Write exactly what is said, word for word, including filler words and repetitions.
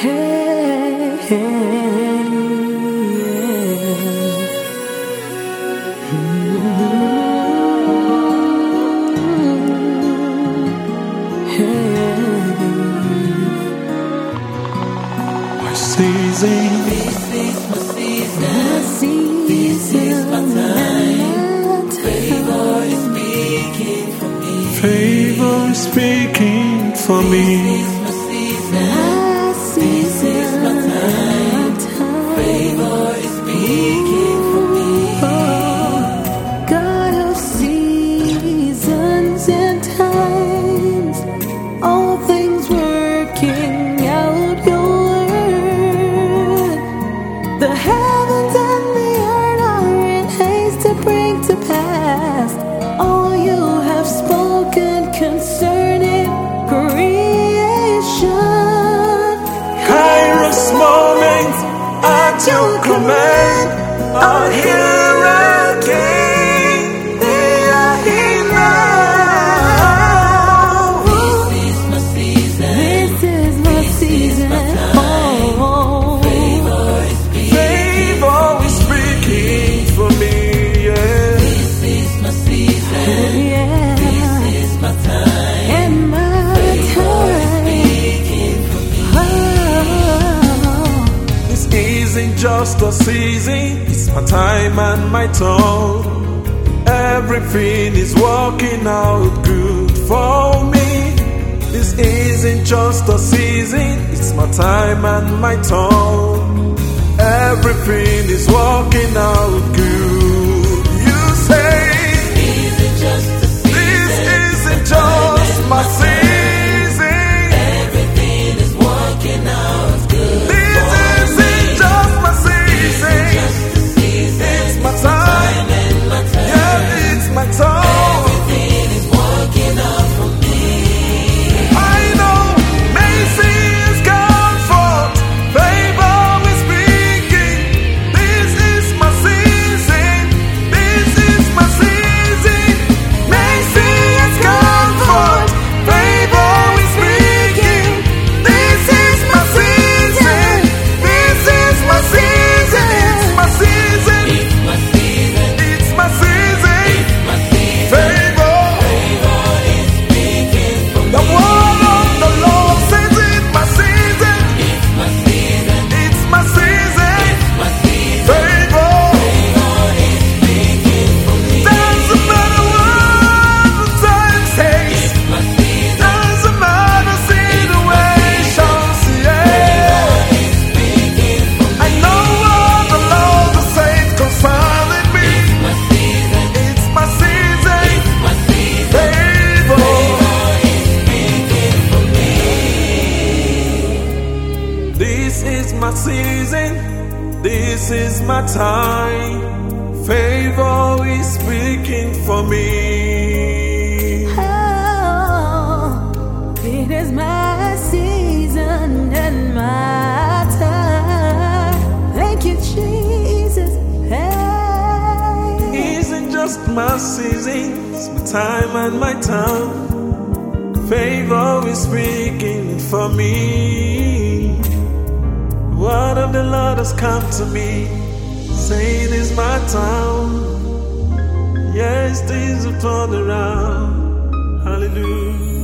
Hey, hey, My season, This is my season. my season. This is my time. Favor is speaking for me. favor is speaking for me. This is my season. My season. This is my time. Favor is speaking for me. God of seasons and times, all things working out your word. The heavens and the earth are in haste to bring to pass all you have spoken concerning creation. Kairos moment at your command are here again. They are here now. This is my season. This is my season. Oh, Favor is speaking. Favor is speaking for me. Yeah. This is my season. yeah. This is my time. And my time. Speaking for me. Oh, This isn't just a season, it's my time and my turn. Everything is working out good for me. This isn't just a season, it's my time and my turn. Everything is working out good. You say, Is it just a season? this isn't just my season. Everything is working out good. This isn't just my season. Just a season. It's my time. And my time. Yeah, it's my time. Everything is working out for me. I know mercy is comfort. Favor is speaking. This is my season. This is my season. Mercy is comfort. Favor is speaking. This is my season. This is my season. It's my season. It's my season. It's my season. My season. Favor. Favor is speaking for The me. word of the Lord says it's my season. It's my season. It's my season. My season. Favor. Favor is speaking for me. Doesn't matter what the time says. It's my season. Doesn't matter situations. Yeah. Is speaking for me. I know what the Lord has said concerning me. My season. It's my season. My season. Favor. Is speaking for me. This is my season. This is my time. Favor is speaking for me. oh, it is my season and my time. Thank you, Jesus. Hey. It isn't just my season, it's my time and my time. Favor is speaking for me. Word of the Lord has come to me, saying it's my time. Yes, things have turned around. Hallelujah.